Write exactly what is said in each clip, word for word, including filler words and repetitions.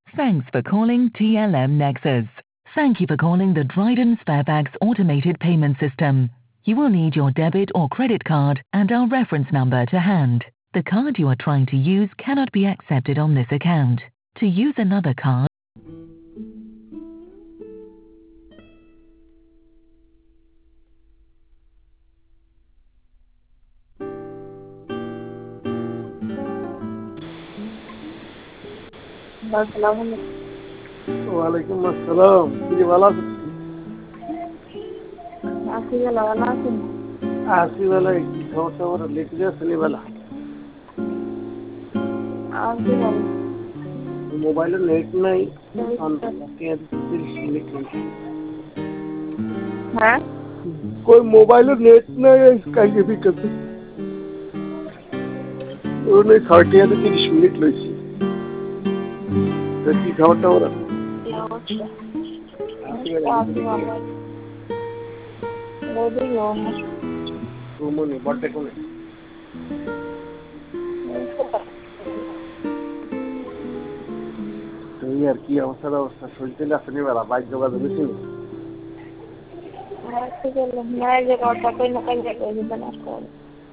Thanks for calling T L M Nexus. Thank you for calling the Dryden Sparebags automated payment system. You will need your debit or credit card and our reference number to hand. The card you are trying to use cannot be accepted on this account. To use another card, আসসালামু আলাইকুম। ওয়ালাইকুম আসসালাম। কি রে ভালো আছো? আছি ভালো, ভালো আছেন? আছি ভালো। কি খবর টবর লিখে আসলি ভালো? আছি ভালো। মোবাইলে নেট নাই। হ্যাঁ, कोई मोबाइल नेट नहीं है कहीं भी करते उन्होंने थर्टी है तो तीस मिनट लगी तो की खबर टबर কি অবস্থা? আছি ভালো। বৌদি গো ঘুমোনি বড়তে কোনে এই আর কি অবস্থা অবস্থা শুনতে আসলে বেলা বাইক যোগাযোগ হয়েছিল না যে কথা কই না কই যাবে না কোন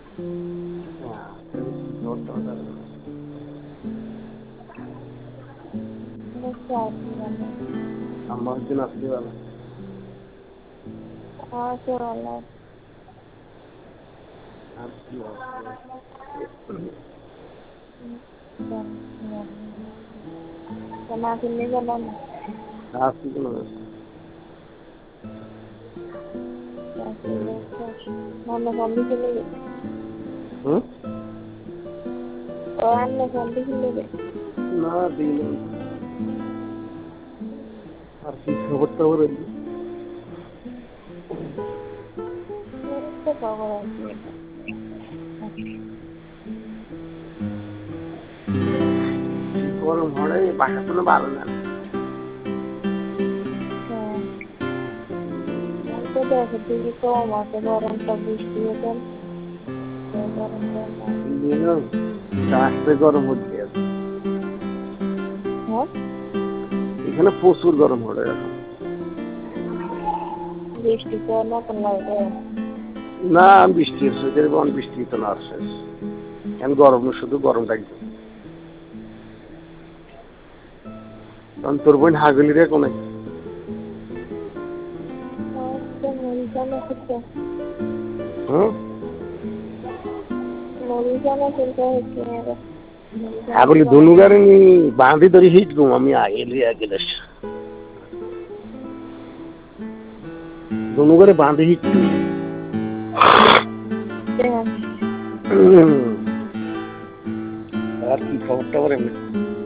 আমার দিন আসলে বেলা আছি ভালো। আর কি কেনা কিনে গেলাম আসি কোনো মনে বন্ধু চলে গেছে হুম ও আনলে বন্ধু চলে গেছে না দিন আর কি খবর টবর তো খবর আছে গরম হলে বাসা কোনো ভালো না তো দেখো দিদি কম আছে গরমটা বৃষ্টি হতো গরমটা রাস্তায় গরম হচ্ছে হ্যাঁ এখানে প্রচুর গরম হলে এখন বৃষ্টি তো না তো লাগে না বৃষ্টি হচ্ছে যেমন বৃষ্টি তো না আসছে এখন গরম শুধু গরম লাগবে কারণ তোর বোন হাগলি রে কোনে হুম হাগলি দুনুগারে নি বাঁধি ধরি হিট গুম আমি আগে লিয়ে গেলে দুনুগারে বাঁধি হিট আর কি খবর টবর এমনি